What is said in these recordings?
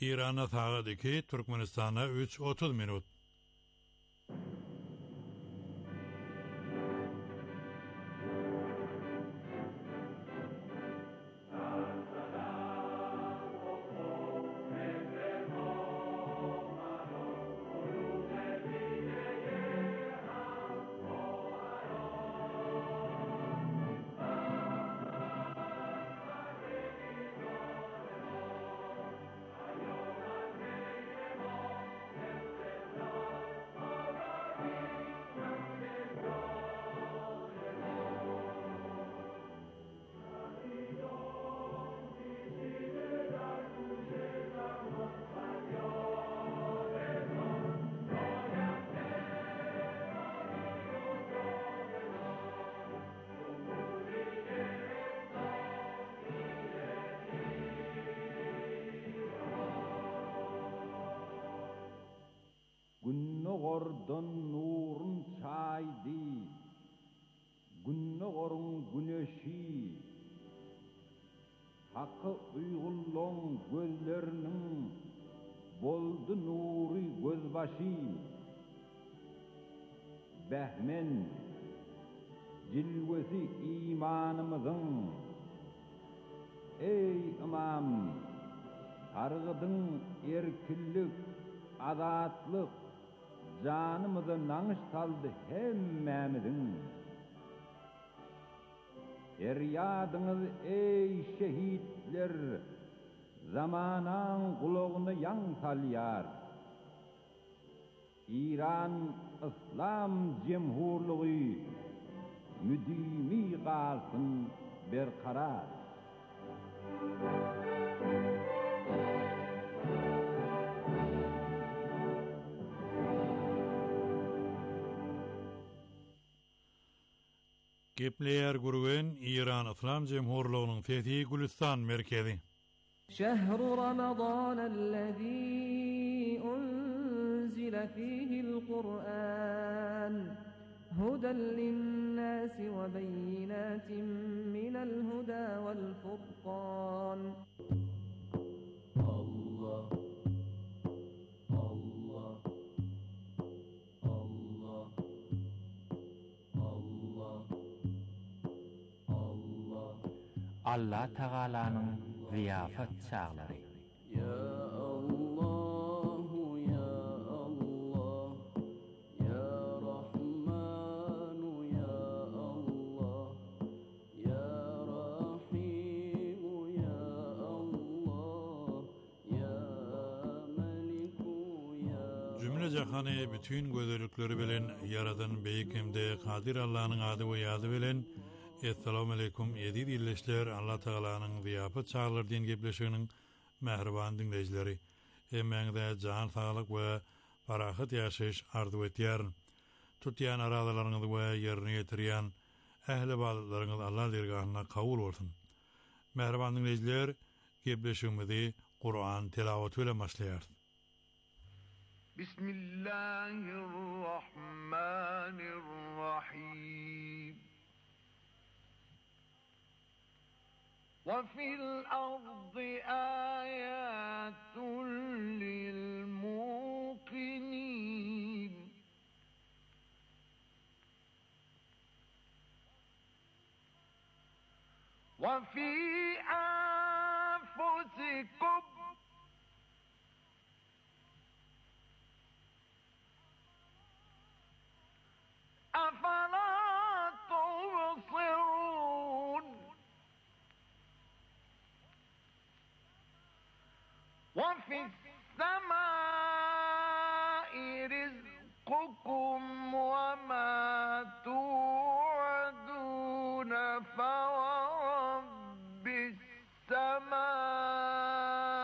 İran'a saat 2, Türkmenistan'a 3:30 minut. Günnogordan nurun çaydı, günnogorun güneşi, hakkı uygulon gözlerinin boldu nuri gözbaşı, behmen cilvesi imanımızın, ey imam, argıdın erkillik, azatlık, canımızı nanış saldı hemmemizin. Feryadınız ey şehitler, zamanan kulağını yan salyar. İran İslam Cemhurluğu müdimi kalsın berkarar. Gepleyer gurgen İran İslam Cemhurluğu'nun Fethi Gülistan merkezi. شهر رمضان الذي أنزل فيه القرآن هدى للناس وبينات من الهدى والفرقان. الله الله الله الله Allah Teala'nın ziyafet çağları. Ya Allah, ya Allah, ya Rahman, ya Allah, ya Rahim, ya Allah, ya Malik, ya Cümle cahanı bütün gözellikleri bilen yaradan beýikimde Kadir Allah'ın adı ve yadı bilen Esselamu aleykum yedi dilleşler Allah Teala'nın ziyafet çağlar diyen gepleşiginiň mehriban dinleýijileri. Emmeňizde can sağlyk we parahat ýaşaýyş arzu etýär. Tutýan aradalarynızdy we ýerine ýetirýän ähli ibadetleriňiz Allah dergahyna kabul bolsun. Mehriban dinleýijiler, gepleşigimizi Kur'an tilawaty bilen başlaýar. Bismillahirrahmanirrahim. وفي الأرض آيات للموقنين وفي أنفسكم أفلا تبصرون وفي السماء رزقكم وما توعدون فورب السماء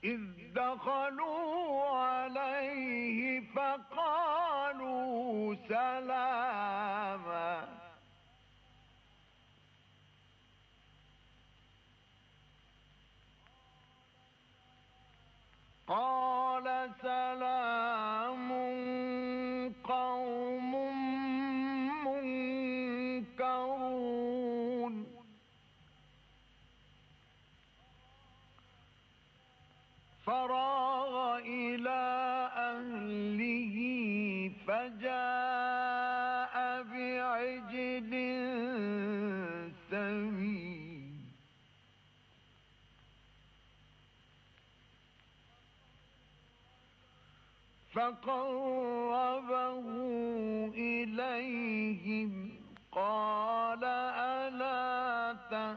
إذ دخلوا عليه فقالوا سلاما قال سلام قوم منكرون فراغ إلى أهله فجاء بعجل سمين فقربه إليهم قال ألا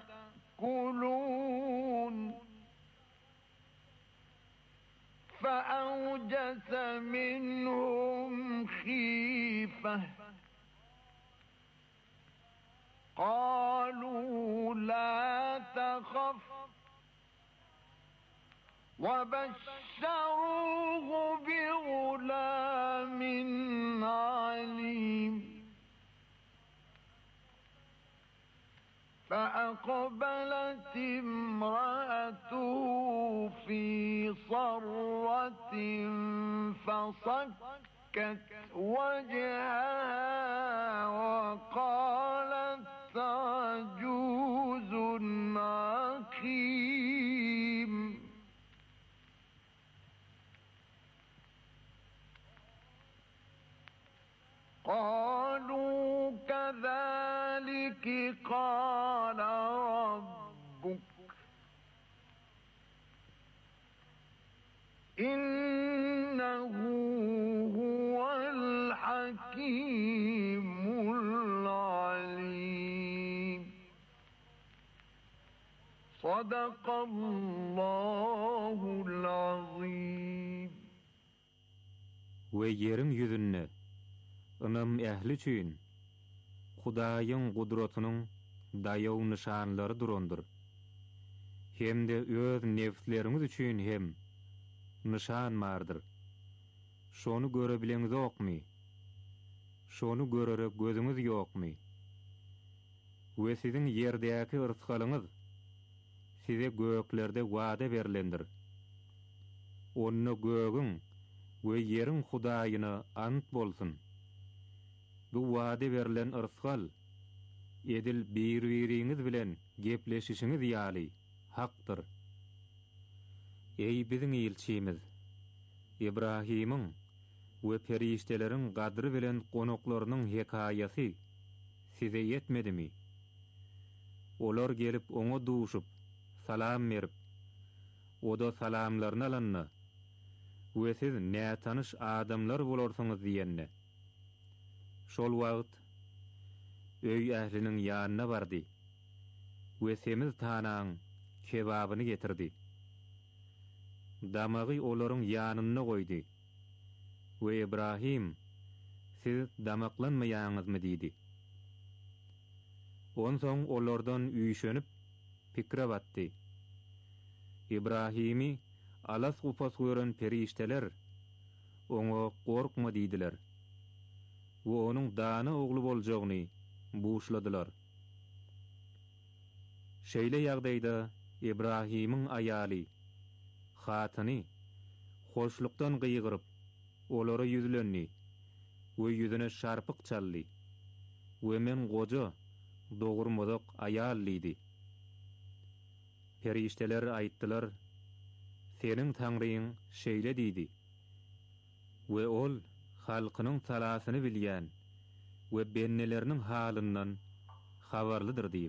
تأكلون فأوجس منهم خيفة قالوا لا تخف وبشروه بغلام عليم فأقبلت امرأته في صرة فصكت وجهها وقالت عجوز عقيم قالوا كذلك قال ربك إنه هو الحكيم العليم صدق الله العظيم. Ve yerin yüzünne ınam ähli üçin Hudaýyň gudratynyň daýaw nişanlary durandyr. Hemde öz nefsleriniz üçin hem nişan bardyr. Şonu görebiliňiz okmy? Şonu görere gözüňiz ýokmy? We siziň ýerdäki yrskalyňyz size göklerde wada berilendir. Onu gögüň we ýeriň Hudaýyna ant bolsun. Bu wada berilen yrskal edil bir-biriňiz bilen gepleşişiňiz ýaly hakdyr. Ey biziň elçimiz, İbrahimiň we perişteleriň gadry bilen gonaklarynyň hekaýasy size ýetmedimi? Olar gelip oňa duşup salam berip, oda salamlaryny alanna we siz nätanış adamlar bolarsyňyz diýenne. Şol wagt öý ähliniň ýanyna bardy we semiz tanaň kebabyny getirdi. Damagy olaryň ýanyna goýdy we İbrahim siz damaklanmaýaňyzmy diýdi. Onsoň olardan üýşenip pikre batdy. İbrahimi alas gupas gören perişteler oňa gorkma diýdiler. We onuň dana ogly boljagyny buşladylar. Şeýle ýagdaýda İbrahimiň aýaly, hatyny hoşlukdan gyýgyryp olara ýüzlendi we ýüzüne şarpyk çaldy. We men goja dogurmadak aýal diýdi. Perişteler aýtdylar, seniň taňryň şeýle diýdi. We ol halkynyň talasyny bilýän we benneleriniň halyndan habarlydyr diýip.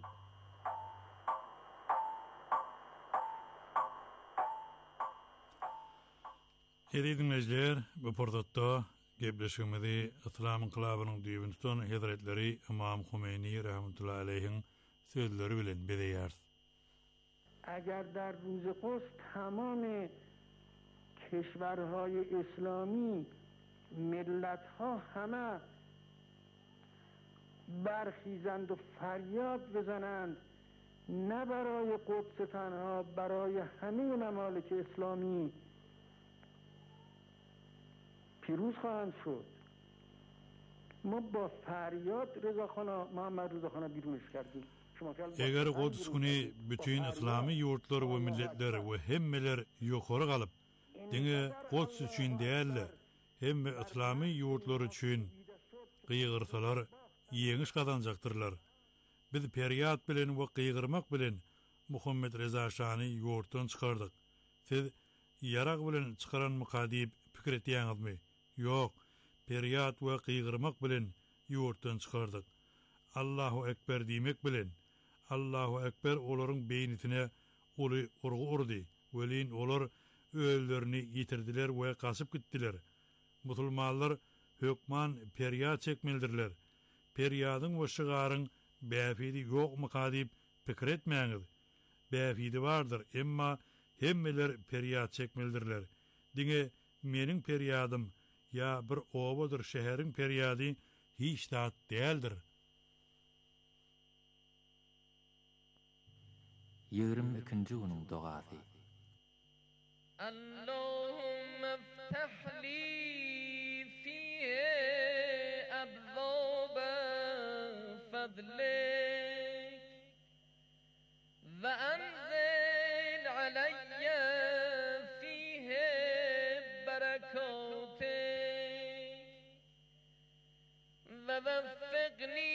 Dinleyijiler, bu portatda gepleşigimizi İslam inqilabynyň düýbüni tutan Hazretleri İmam Humeyni rahmetullahi aleyhiň sözleri bilen bedeýär. اگر در روز قدس تمام کشورهای اسلامی ملتها همه برخیزند و فریاد بزنند نه برای قدس تنها، برای همه ممالک اسلامی پیروز خواهند شد. ما با فریاد محمد رضاخان بیرونش کردیم. Eger Quds güni bütün islami ýurtlar we milletler we hemmeler ýokary galyp, diňe Quds üçin däller, hemme islami ýurtlar üçin gygyrsalar ýeňiş gazanjaktyrlar. Biz periýat bilen we gygyrmak bilen Muhammed Reza Şany ýurtdan çykardyk. Siz ýarag bilen çykaran mukadip pikir etýäňizmi? Ýok, periýat we gygyrmak bilen ýurtdan çykardyk. Allahu ekber diýmek bilen Allahu ekber olaryň beýnitine uly urgu urdy. Welin olar öýlerini ýitirdiler we gasyp gitdiler. Musulmanlar hökman periýat çekmeldirler. Periýadyň we şygaryň bäfidi ýokmy kadip pikir etmäňiz. Bäfidi bardyr, emma hemmeler periýat çekmeldirler. Diňe meniň periýadym ýa bir obadyr şäheriň periýady hiç dat däldir. 22-nji günüň dogasy. Allahumma iftah li fihi abwaba fadlik wa anzil alayya fihi barakatik wa waffiqni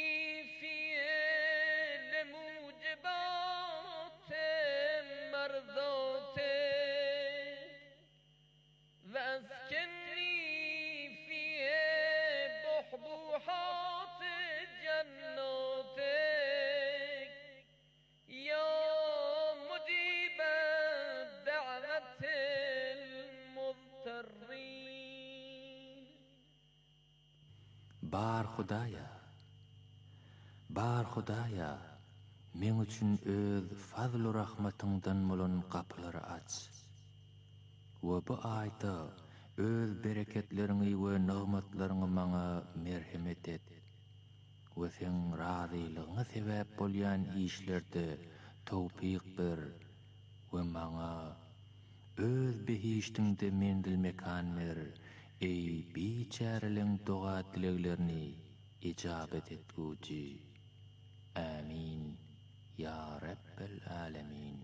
Bar Hudaya, men üçin öz fazl-y rahmatyňdan bolan kapylary aç. We bu aýda öz bereketlerini we nigmatlaryny maňa merhemet et. We sen razylygyňa sebäp bolýan işlerde tawfik ber we maňa öz behiştiňde mendil mekan ber. Ey biçäreliň doga dileglerini icabet etgüji. Amin. Ya Rabbel Alemin.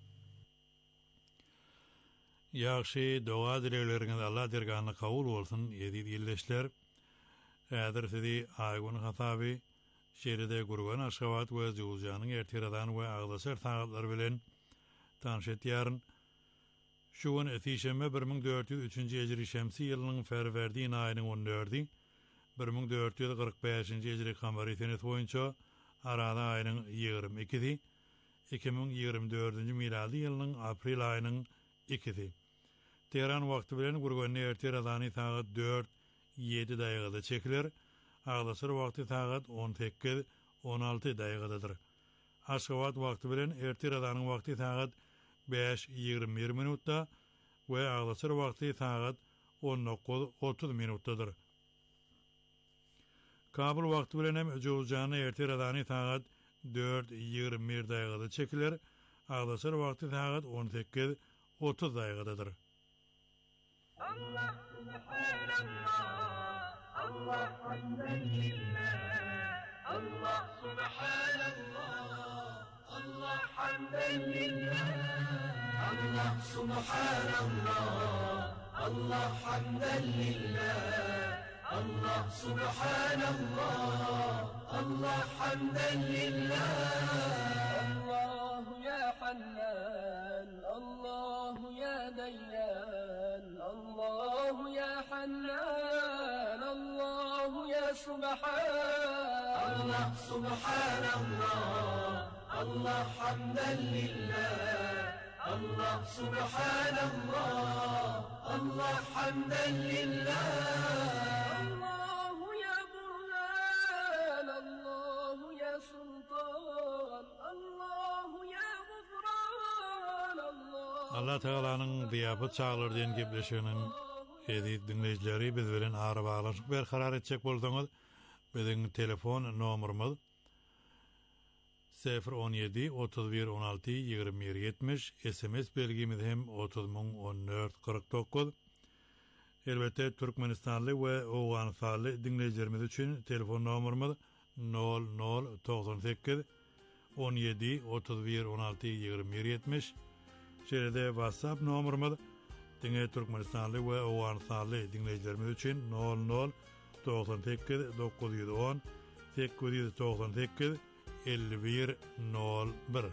Ýagşy doga dilegleriniz Allah dergany kabul bolsun. Ýedi ýylleşler. Ädir sizi Aýgun Hataby şeýrede gurgan Aşgabat we Jowjanyň ertiradan we Agdasar taýatlary bilen tanış etýäryn. Şu gün etişeme 1403-nji Hijri şemsi ýylynyň Ferwerdiň aýynyň 14-i 1445-nji Hijri kamary senet boýunça arada aýynyň 22-i 2024-nji miladi ýylynyň aprel aýynyň 2-i. Tehran wagty bilen gurgany ertiradany saat 4:07 daýgada çekiler. Agdasar wagty saat 18:16 daýgadadyr. Aşgabat wagty bilen ertiradanyň wagty saat 5:21 minutda we Agdasar wagty saat 19:30 minutdadyr. Kabul wagty bilen hem Jowjany ertiradany saat 4:21 daýgada çekiler. Agdasar wagty saat 18:30 daýgadadyr. Allah subhanallah, Allah hamdan lillah, Allah subhanallah, Allah hamdan lillah, Allah subhanallah, Allah hamdan lillah, Allah subhanallah, Allah hamdan lillah. Allah ya Hannan, Allah ya Dayyan, Allah ya Hannan, Allah ya Subhan, Allah subhanallah, Allah hamdan lillah, Allah subhanallah, Allah hamdan lillah. Allah ya Burhan, Allah ya Sultan, Allah ya Gufran, Allah Teala'nın diýapy çağlar diýen gepleşiginiň edip dinleýijileri biz bilen ara baglaşyp berkarar etjek bolsaňyz biziň telefon nomerimiz 017 31 16 21 70 SMS belgimiz hem 30.1449. Elbette Türkmenistanly we Awganistanly dinleyijilerimiz üçin telefon nomerimiz 0098 17 31 16 21 70. Şeride WhatsApp nomerimiz Dinge Türkmenistanly we Awganistanly dinleyijilerimiz üçin 0098 910 898 5101.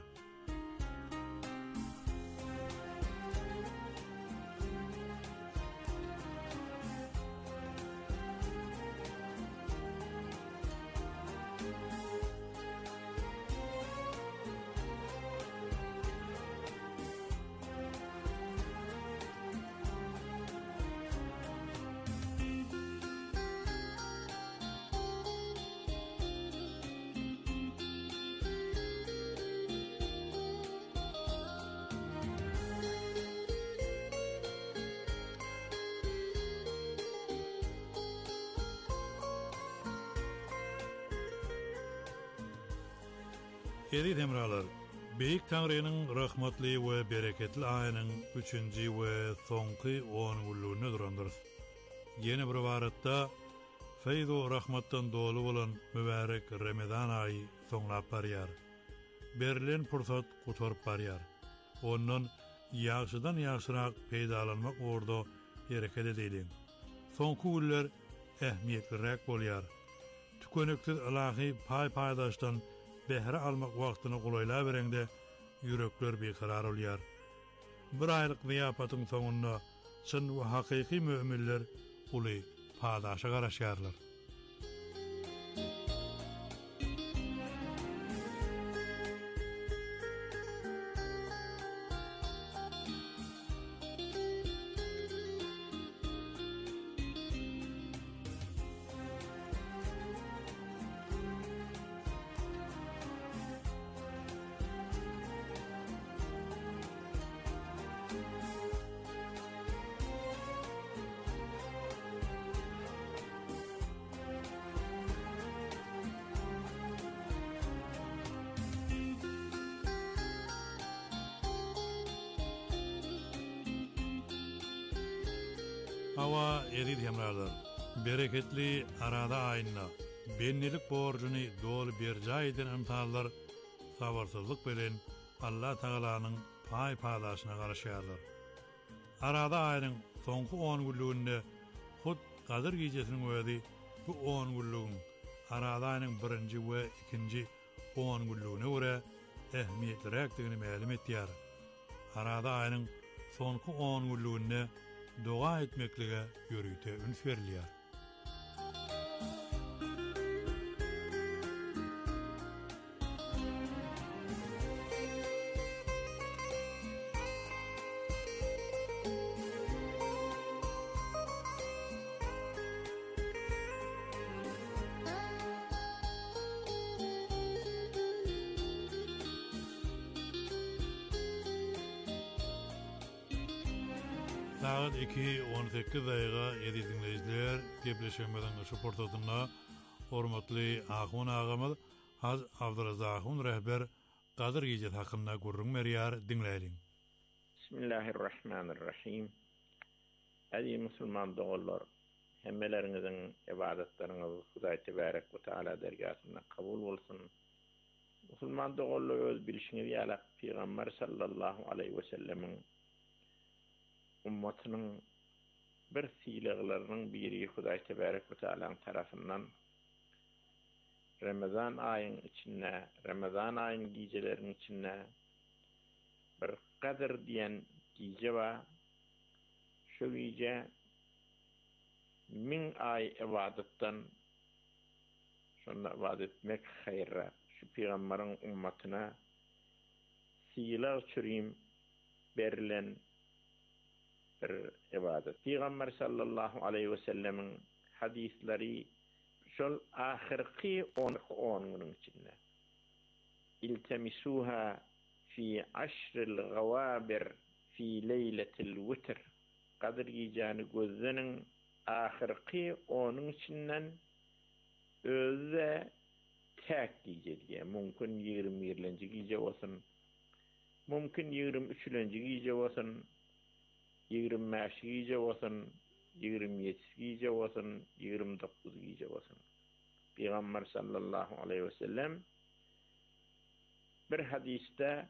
Eri demralar, Beyik Tanrı'nın rahmatlı ve bereketli ayının 3. ve sonki 10 günlüğünü durandırız. Yeni bir varatda feydu rahmattan dolu olan mübarek Ramazan ayı sonlap barıyar. Berilen pursat kutarıp barıyar. Onun yaxşıdan yaxşırak peydalanmak orada hareket edelim. Sonki günler ehmiyetlirak bolyar. Tükönüksüz ilahi paydaştan behre almak wagtyny gulaýla berende yürekler beqarar bolýar. Bir aýlyk ziyapatyň soňunda çyn we hakyky müminler uly padaşa garaşýarlar. Hava erid hemralar. Bereketli arada ayına bennelik borcuny dolu berja eden imtihanlar sabarsızlyk bilen Allah Taalanyň padaşyna garaşýarlar. Arada ayının soňky 10 günlüğünde hut Kadir gecesiniň özi bu 10 günlüğün arada ayının 1-nji we 2-nji 10 günlüğüne görä ehmiyetliräkdigini ma'lum etýär. Arada ayının soňky 10 günlüğünde dua etmeklige yürüyte üns verilýär. Saat 2:18 daýga edi dinleýijiler, gepleşmeden şu portadyna hormatly Ahun agamy Haz Abdurazakun rehber Kadir gecesi hakynda gurrun merýär dinleýin. Bismillahirrahmanirrahim. Aziz musulman dogallar, hemmeleriňiziň ibadetleriniz Hudaý tebarek we taala dergahyna kabul bolsun. Musulman dogallar öz bilişiňiz ýaly Peýgamber sallallahu aleyhi we sellemiň ummatynyň bir silegleriniň biri Hudaý tebarek we taalaň tarapyndan Ramazan aýynyň içinde, Ramazan aýynyň geceleriniň içinde bir Kadir diýen gece var. Şu gece 1000 ay ibadetden şonda ibadet etmek haýra. Şu peýgamberiň ummatyna siler çürüm berilen bir ibadet. Peýgamber sallallahu aleyhi ve sellemin hadisleri şol ahirki 10 günün içinde. İltemisuha fi ashril gawabir fi leyletil witr. Kadir geceni gözlenin ahirki 10'un içinden özde tek gece diye. Mümkün 21-nji gece bolsun. Mümkün 23-nji gece bolsun. 25-nji gece bolsun. 27-nji gece bolsun. 29-nji gece bolsun. Peygamber sallallahu aleyhi ve sellem bir hadiste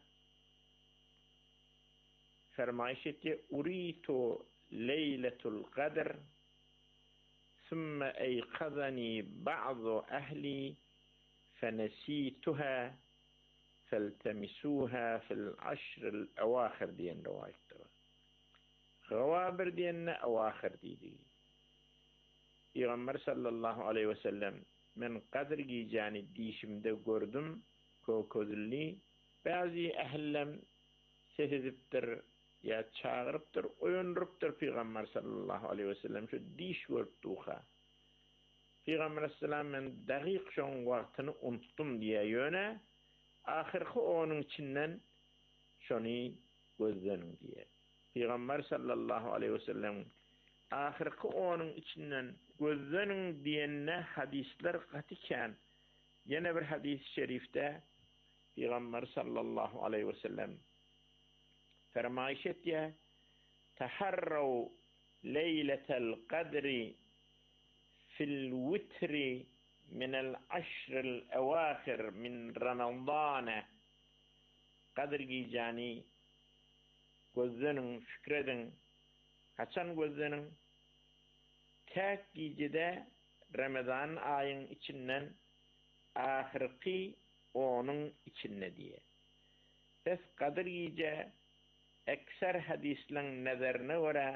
fermayış etti. Uritu leyletul qadr ثم أيقظني بعض أهلي فنسيتها فالتمسوها في العشر الأواخر دين روايته غوابر دين أواخر دي Peygamber sallallahu aleyhi ve sellem men qadr giyeceğini dişimde gördüm kokozulli bazı ehlem sesiziptir ya çağırıptır oyunruptır Peygamber sallallahu aleyhi ve sellem şu diş görüptuha Peygamber sallallahu men daqiq şon vaqtını unuttum diye yöne ahirki onun içinden şonu gözlenim diye Peygamber sallallahu aleyhi ve sellem ahirki onun içinden gözlenin diyenne hadisler qatiken yine bir hadis-i şerifte Peygamber sallallahu aleyhi ve sellem fermayış etti. Taharrav leyletel qadri fil vitri minel aşril evâhir min Ramazan. Qadr giyeceğini gözlenin, fikredin. Kaçan gözlenin? Tek gecede Ramazan ayın içinden ahirki onun içinde diye. Biz Qadr gece ekser hadislerin nazarına göre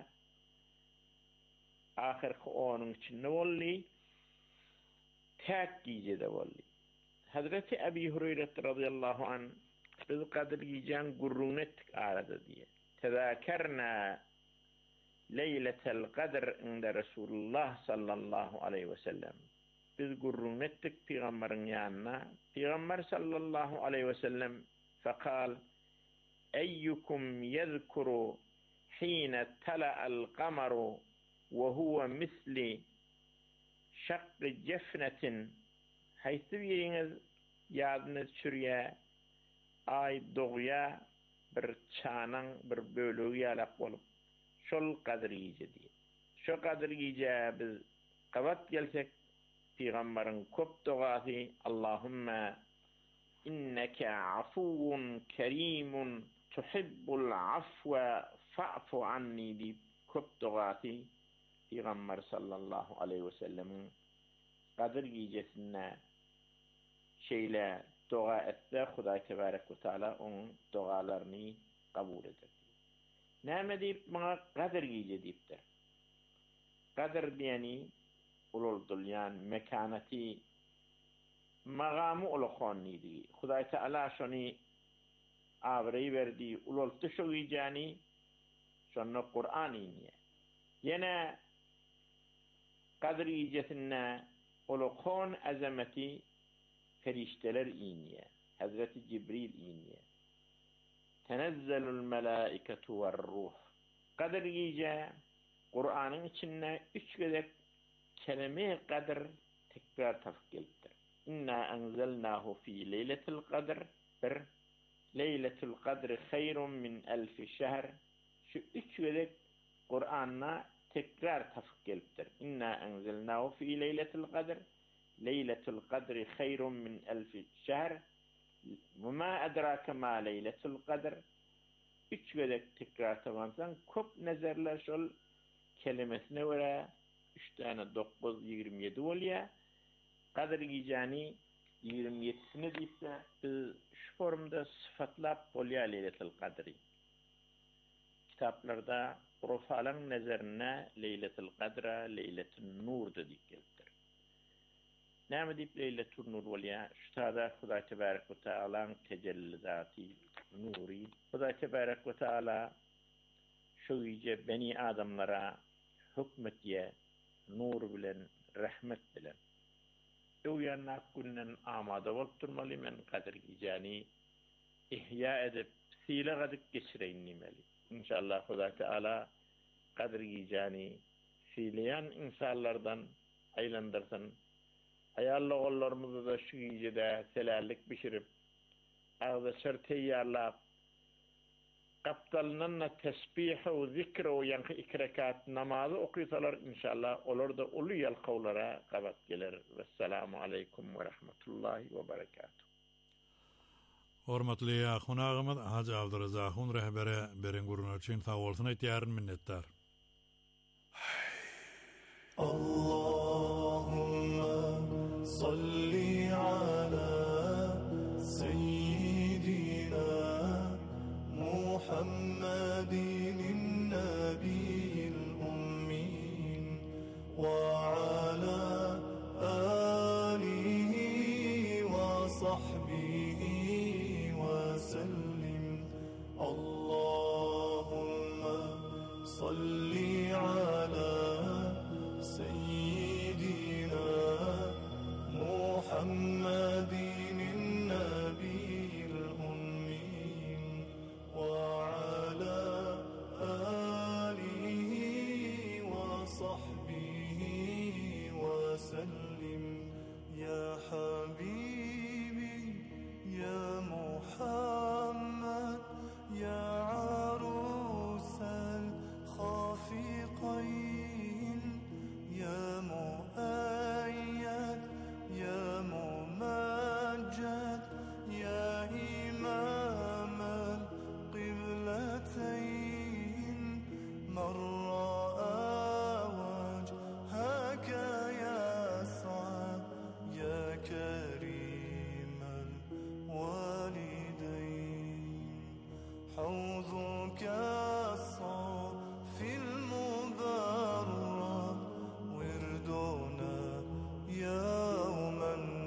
ahirki onun içinde bolli tek gecede bolli. Hazreti Ebu Hureyre radıyallahu anh biz Qadr gecen gurrun ettik arada diye. Tezakerna leyletel qadr inde Resulullah sallallahu aleyhi ve sellem. Biz gurrun ettik Peygamberin yanına. Peygamber sallallahu aleyhi ve sellem fekal eyyukum yezkuru hine tala'al qamaru ve huve misli şakkı cefnetin haysi biriniz yadını çürüye ay doğuya bir çanan bir bölüğü yalak olup şol Qadr gece diye. Şu Qadr gece biz qavat gelsek Peygamberin köp duası Allahümme inneke afuvun kerimun tuhibbul afwa fa'fu anni deyip köp duası Peygamber sallallahu aleyhi ve sellemin Qadr gecesine şeyle dua etse Huday Tebarek ve Teala onun dualarını kabul eder. Näme deyip bana Qadr gece deyipdir. Qadr diyeni ulul yani mekaneti magamı ulukhonniydi. Huday Teala şonu avreyi verdi ulul tuşugiyani şonu Kur'an iniye. Yine Qadr gecesine ulukhon azameti ferişteler iniye. Hazreti Cibril iniye. Tenezzelul melâiketu ve ruh. Qadr gece Kur'an'ın içinde 3 gedek kelime-i Qadr tekrar tafkildir. İnna enzelnahu fi leyletil Qadr. Bir leyletul Qadr hayrun min elfi şehr. Şu 3 gedek Kur'an'a tekrar tafkildir. İnna enzelnahu fi leyletil Qadr. Leyletul Qadr hayrun min elfi şehr. وَمَا اَدْرَاكَ مَا لَيْلَةُ الْقَدْرِ 3 gedek tekrar tamamsan köp nezerler şol kelimesine göre 3 tane 9 27 oluyor. Qadr geceni 27'sini deyipse biz şu formda sıfatlap bolýar Leyletul Qadri. Kitaplarda Urfalan nezerine Leyletul Qadra Leyletun Nur dedik geldi. Näme deyip Leyletul Nur bolýar? Şutada Huday Tebarek ve Teala'nın tecellizatı nuri. Huday Tebarek ve Teala şu gece beni adamlara hükmetiye nur bilen, rahmet bilen. O yana kunnen amada bolup durmaly men Qadr geceni ihya edip sile gadyp geçireyin nimeli. İnşallah Huday Teala Qadr geceni sileyen insanlardan aylandırsın. Ayalla gollarymyzy da şu ýerde selallik bişirip, agda şer teýýarlap, gapdalyna tesbih we zikr we ýa-ni 2 rekat namazy okuýsalar inşallah olar da uly ýalkawlara gabat geler. Vesselamu aleykum we rahmetullahi we berekatuh. Hormatly ýa-hunagymyz Haji Abdurazak hun rehbere beren gurulmak üçin sag bolsun aýtýaryn minnetdar. Allahumma salli ala seyyidina Muhammadin nabiyil ummin wa ala alihi wa sahbihi wa sallim. Allahumma salli ala سيدنا محمد النبي الأمي وعلى آله وصحبه وسلم. يا حبيبي يا محمد يا عروس الخافقين يا مؤيد يا ممجد يا إمام القبلتين من رأى وجهك يسعد يا كريم الوالدين. حوضك الصافي المبرد وردنا يوم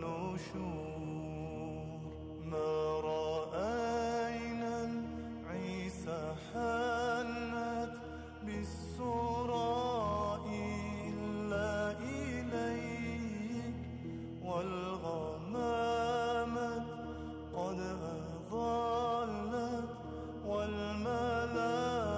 النشور. ما رأينا عيسى حنت بالسراء إلا إليك والغمامة قد أظلت والملا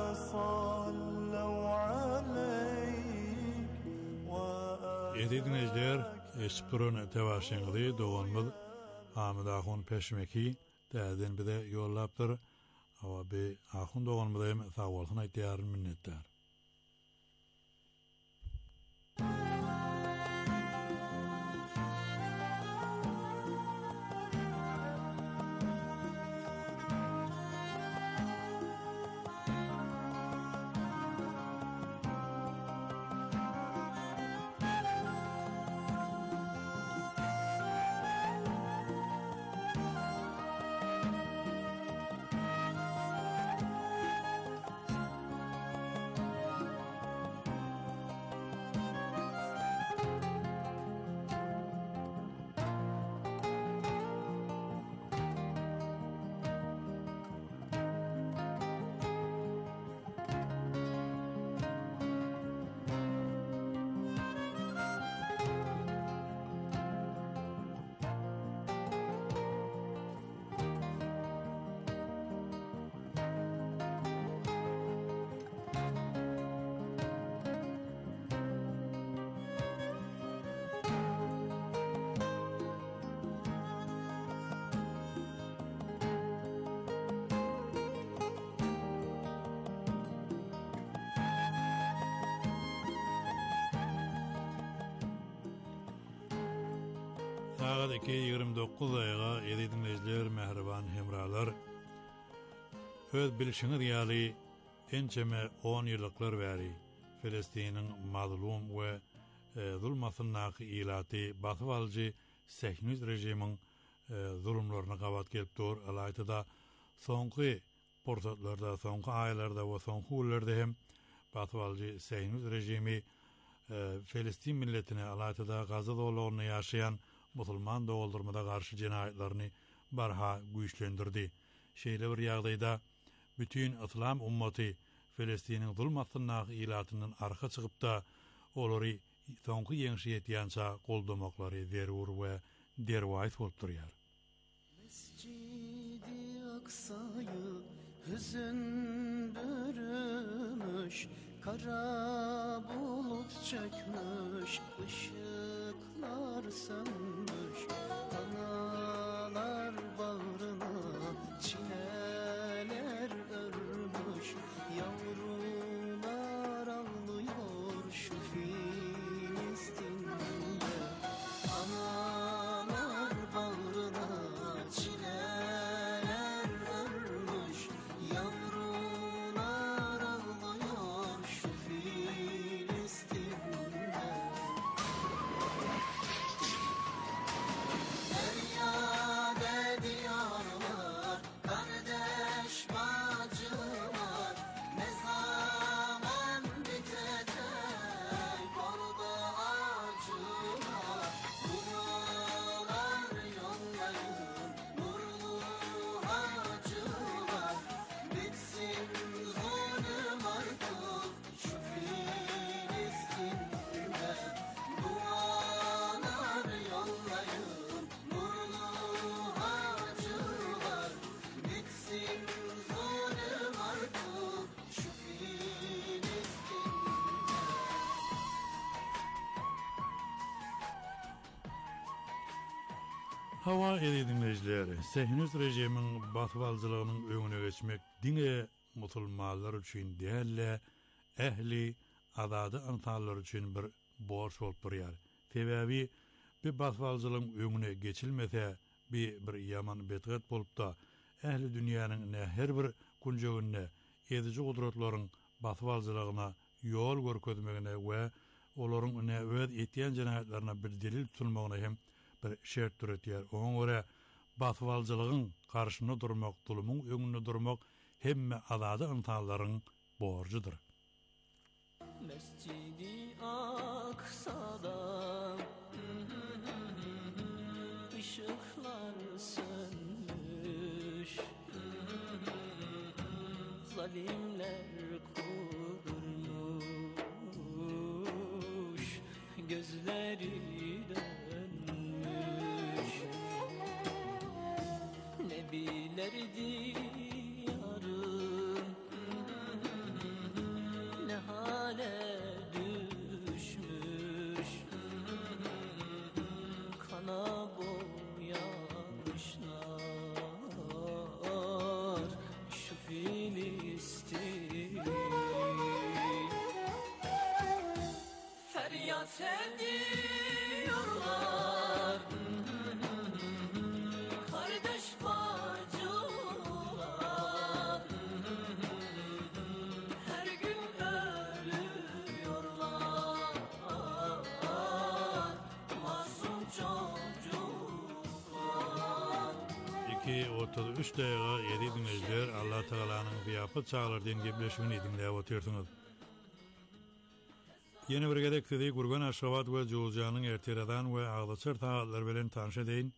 صلوا عليك. Dinleyiciler, Esprun tevaşyňyzy doganmyz Hamid Ahun Peşmeki täzen bize ýollapdyr. Awa be Ahun doganmyzym sag bolsun aýtýaryn minnetdar. Saat 2:29 aýga ýedi dinleýijiler, mehriban hemralar. Öz bilişiňiz ýaly ençeme 10 ýyllyklar bäri Filistiniň mazlum we zulmasynyň ilaty basyp alyjy Sehnüz rejimiň zulümlerini gabat gelip dur. Alayda soňky portatlarda, soňky aýlarda we soňky ýyllarda hem basyp alyjy Sehnüz rejimi Filistin milletine alayda Gaza dowlatyny ýaşaýan musulman doldurmada karşı cinayetlerini barha güýçlendirdi. Şeýle bir ýagdaýda bütün İslam ummati Filistiniň zulmasynyň ilatynyň arka çykyp da olary soňky ýeňşi ýetýänçä goldamoklary zerur we derwäýs bolup durýar. Mescid-i Aksa'yı hüzün bürümüş, kara bulut çökmüş, ışıklar ışıklar sönmüş. Analar bağrına çileler örmüş. Yavrular ağlıyor şu Filistin'de. Analar bağrına çileler örmüş. Yavrular ağlıyor şu Filistin'de. Feryade diyarlar, kardeş bacılar, ne zaman bitecek orada acılar. Dualar yollayın nurlu hacılar, bitsin zulüm artık şu Filistin'de. Dualar yollayın nurlu hacılar, bitsin zulüm artık şu Filistin'de. Hava edi dinleyiciler, Sehinüz rejimin batvalcılığının önüne geçmek dine musulmanlar üçün değerli, ehli, adadı antallar üçün bir borç olup duruyor. Sebebi bir batvalcılığın önüne geçilmese bir yaman betgat bolup da ehli dünyanın ne her bir kunjogünne edici kudretlerin batvalcılığına yol görkezmegine ve olorun ne öz etiyen cenayetlerine bir delil tutulmagına hem bir şert türetiyor. Ona göre batvalcılığın karşısında durmak, tulumun önünde durmak hemme adadı insanların borcudur. Mescid-i Aksa'da ışıklar sönmüş. Zalimler kudurmuş, gözleri dönmüş. Nebiler diyarı ne hale düşmüş. Kana boyamışlar şu Filistin. Feryat ediyorlar kardeş bacılar, her gün ölüyorlar masum çocuklar. 2:33 daqiqa 7 dinleyiciler, Allah Teala'nın ziyafet çağırdığı gebleşigini dinleyip otursunuz. Yeni bir gedek dedi Gurban Aşgabat ve Joğuzcan'ın ertiradan ve ağlıçır taatlar bilen tanış edeyin.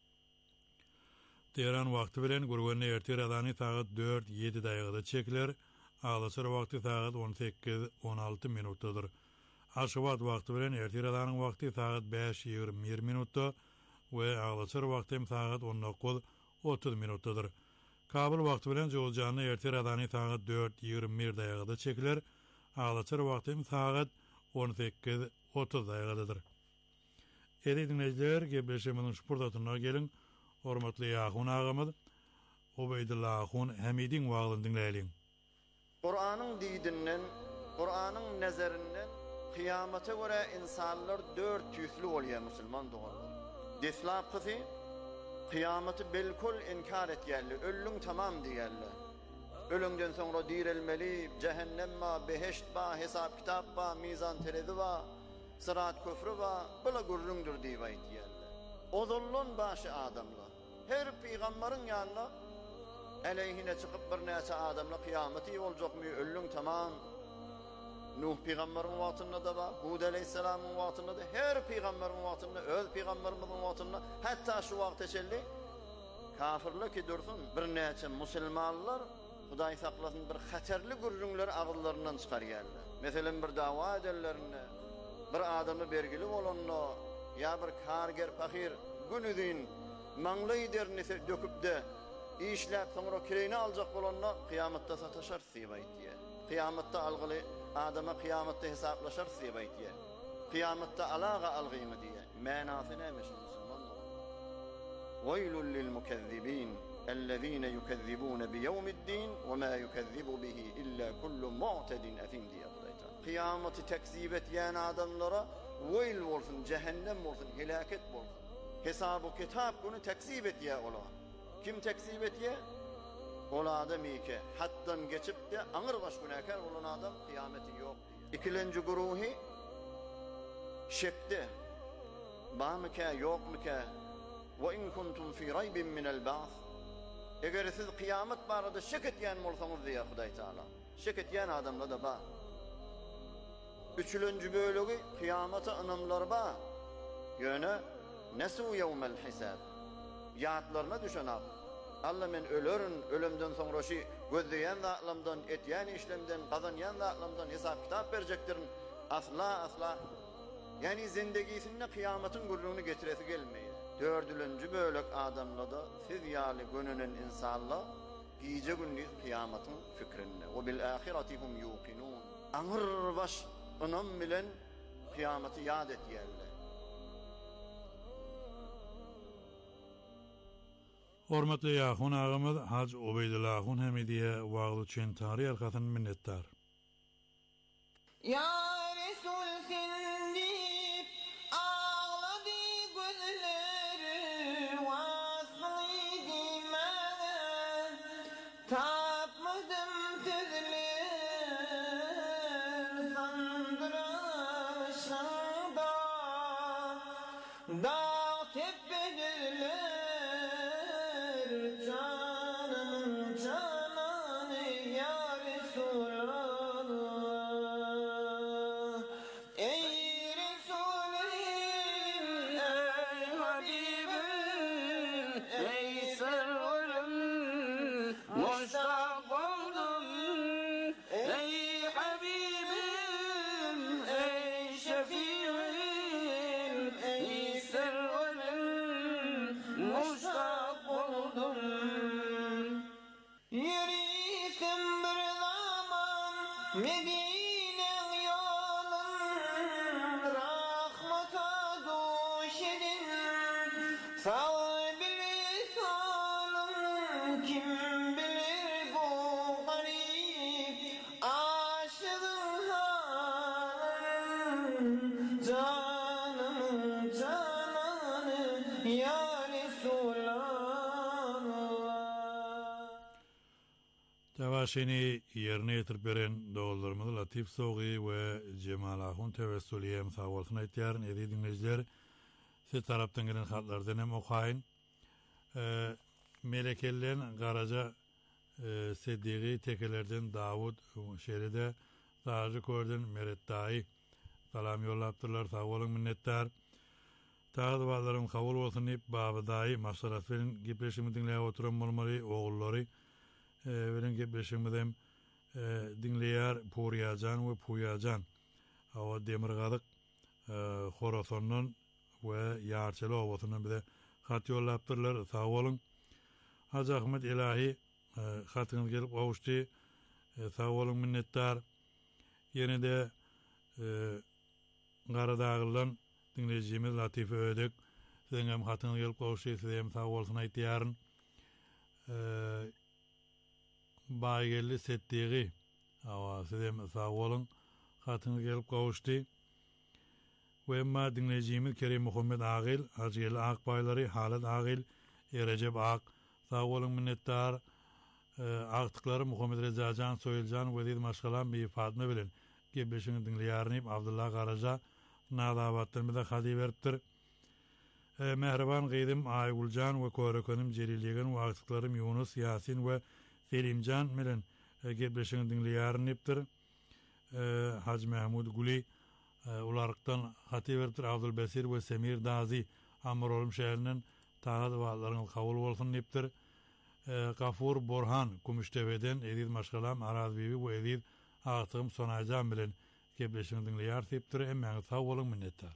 Tehran vakti bilen Gurban'ı ertiradanı saat 4-7 daqiqada çekilir. Ağlıçır vakti saat 18-16 minutadır. Aşgabat vakti bilen ertiradanın vakti saat 5-20 minuta ve ağlıçır vakti saat 19-30 minutadır. Kabul vakti bilen Joğuzcan'ı ertiradanı saat 4-21 daqiqada çekilir. Ağlıçır vakti saat 18-30 daqiqadadır. Edi dinleyiciler, gebleşiminin şupurdatına gelin. Hormatly Yahun ağamız, Ubeydullah Ahun Hamidin wagtyny dinleýäliň. Kur'an'ın didinden, Kur'an'ın nezerinden kıyamete göre insanlar 4 yüzlü oluyor Müslüman doğrular. Deslap kızı, kıyameti belkul inkar etýärler, öllüň tamam diýärler. Ölümden sonra dirilmeli, cehennem va, beheşt va, hesap kitap va, mizan terezi va, sırat köfrü va, bula gurrundur diýip aýtýarlar. Ozullun başı adamlar. Her peygamberin yanına aleyhine çıkıp bir näçe adamla kıyameti olacakmy, öllüň tamam. Nuh peygamberin wagtynda da var, Hud aleyhisselamın wagtynda da, her peygamberin wagtynda, öz peygamberimizin wagtynda, hatta şu wagtçely kafirlik edursun bir näçe musulmanlar Hudaý saklasın bir haterli gurrunlar ağıllarından çıkarýarlar. Meselen bir dawa edenlerine, bir adamy bergili bolanna, ya bir karger fakir günüdin maňly derini döküp de işläp soňra kireni aljak bolanna kıyamatda sataşar diýip aýtýar. Kıyamatda algyly adama kıyamatda hesaplaşar diýip aýtýar. Kıyamatda alaga algymy diýär. Manasy nämiş musulman dogullar? Veylul lil mukezzibin ellezine yukezzibuna bi yevmiddin ve ma yukezzibu bihi illa kullu mu'tedin athim diye Hudaýta. Kıyameti tekzip etýän adamlara weyl bolsun, cehennem bolsun, helaket bolsun. Hesabı kitap bunu tekzip etýär olar. Kim tekzip etýär? Ol adam ike hatdan geçip de aňyr baş günäkär bolan adam kıyameti ýok diýär. İkilenji guruhy şekde bamyka ýokmyka we in kuntum fi raybin min al-ba'th. Eger siz kıyamet barada şek etýän bolsaňyz diýär Hudaý Taala. Şek etýän adamlar da bar. Üçüncü bölegi kıyamata anamlar bar. Ýöne nesu yevmel hisab. Ýatlaryna düşen adam. Allah men ölörün, ölümden soňra şi gözleýän zatlarymdan, etýän işlemden, gazanýan zatlarymdan hesap kitap berjekdirin. Asla. Yani zindegisinde kıyametin gurrunu getiresi gelmeýär. Dördüncü bölek adamlarda siz ýaly gönünen insanlar giýje günni kıyametin fikrinne we bil ahireti hum yuqinun. Aňyr baş onam bilen kıyameti ýad etýärler. Hormatly ýaşun agamy Haj Obeydullah Hemidiye wagty üçin tary arkasyny minnetdar. Ya Resul sendip ağladı gözleri vasıydı mene tapmadım sözler sandıraşında dağ tepeler canım cananı ya Resulallah. Ey Resulüm, ey Habibim, ey serverim, muştak oldum. Ey Habibim, ey şefiim, ey serverim, muştak oldum. Yürüysem bir zaman Medine yolun rahmata duş edin. Sağ bilir solun kim bilir bu garip aşığın halın canımın cananı ya Resulallah. Tevaşini yerine getirip beren doğullarımız Latif Soği ve Cemal Ahun tevessüliyem sağ olsun etýärin edi dinleyijiler. Siz tarapdan gelen hatlardan hem okaýyn. Melekellen Garaja Seddiği tekelerden Davud şeride Dağcı Körden Meret Dahi salam yollaptırlar sağ olun minnettar. Tağı dualarım kabul olsun deyip Babı Dahi Maşaraf'ın gipleşimi dinleye oturan bolmary oğulları benim gepleşimizem dinleýär Puriyajan we Puyajan. Awa Demirgazyk Horasondan we Ýarçyly owasynyň bize hat ýollapdyrlar. Sag bolun. Haj Ahmet Ilahi hatyňyz gelip gowuşdy. Sag bolun minnettar. Ýene de Garadaglyň dinlejimiz Latife Ödek siziň hem hatyňyz gelip gowuşdy. Siz hem sag bolsun aýtýaryn. Baýgelli Setdiği awa sizem sag bolun hatyňyz gelip gowuşdy. We ma dinlejimiz Kerim Muhammed Agil, Hacıgel Akbaylary, Halat Agil, Recep Ak, sag bolun minnettar. Agtyklary Muhammed Rezajan Soýuljan we diýip maşgalan bir Fatma bilen gepleşiňi dinleýärnip Abdullah Garaja Nadabatdan bize hadi beripdir. Mehriban Gıydım Aygulcan we Körekenim Jeliligen we agtyklarym Yunus Yasin we Selimcan bilen gepleşiňi dinleýärnipdir. Haj Mahmud Guli ulardan hati beripdir. Abdul Basir we Semir Dazi Amrolum şäheriniň taýat wagtlaryň kabul bolsun diýipdir. Gafur Borhan Kumuştebeden Edil Maşgalam Araz Bibi we Edil Agtym Sonajan bilen gepleşiňi dinleýär diýipdir. Emmäňiz sag bolun minnettar.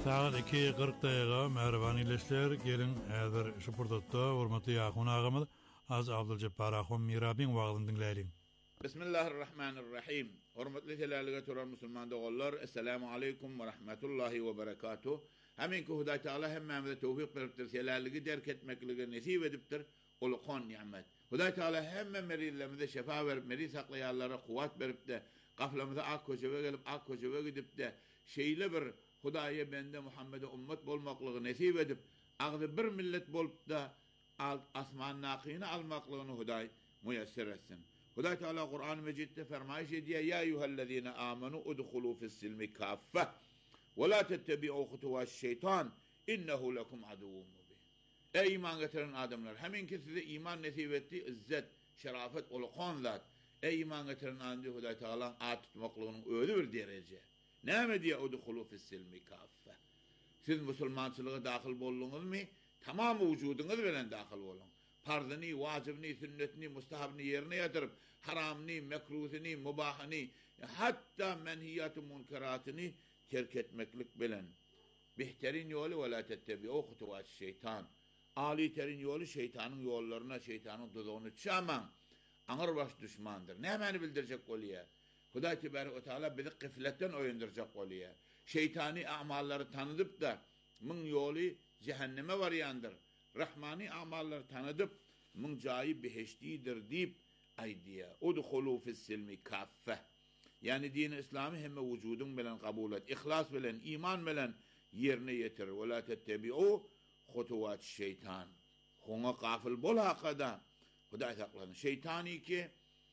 Saat 2:40 merhaba ilişler gelin häzir şu purdatda hormatly Ýakun agamy az Abduljabbar agam Mirabiň wagtyny dinläýin. Bismillahirrahmanirrahim. Hormatly telälige turan musulman dogullar, assalamu aleykum we rahmetullahi we berekatuh. Heminki Hudaý Taala hemmemize tawfik beripdir, telälige derk etmeklige nesip edipdir. Ulkan nimet. Hudaý Taala hemme merizlerimize şefa berip, meriz saklaýanlara kuwat beripdi. Gaflamyza ak köçebe gelip ak köçebe gidipdi. Şeýle bir Hudaýa bende Muhammed'e ummet bolmaklygy nesip edip, agdy bir millet bolup da asman nakyny almaklygyny Hudaý muyassir etsin. Hudaý Taala Kur'an-ı Mecid'de fermaýş ediýär: "Ya eyyuhellezine amanu udkhulu fis-silmi kaffe ve la tettebi'u hutuvaş-şeytan innehu lekum aduwwun mubin." Ey iman getiren adamlar, heminki size iman nesip etdi, izzet, şerafet ulkan zat. Ey iman getiren adamlar, Hudaý Taala at tutmaklygynyň öýdü bir derece. Näme diýe udkhulu fis-silmi kaffe? Siz musulmançylyga daxil bolduňyzmy? Tamam wujudunuz bilen daxil bolun. Farzyny, wajybyny, sünnetini, mustahabyny ýerine ýetirip, haramny, mekruhyny, mubahyny, hatta menhiýat-ı munkaratyny terk etmeklik bilen. Behterin ýoly we la tettebi'u hutuvaş-şeytan. Ali terin ýoly şeytanyň ýollaryna, şeytanyň dudugyny çaman. Aňyr baş düşmandyr. Nämäni bildirjek bolýar? Hudaý Tebaraka we Taala bizi gıfletten oýundurjak bolýar. Şeytani amallary tanydyp da müň ýoly cehenneme barýandyr. Rahmani amallary tanydyp müň jaýy beheştidir diýip aýdýar. Udkhulu fis-silmi kaffe. Yani din-i İslamy hemme wujudyň bilen kabul et, ihlas bilen, iman bilen ýerine ýetir. Ve la tettebi'u hutuwaş-şeytan. Hoňa gafil bol hakada. Hudaý saklansyn. Şeytani ki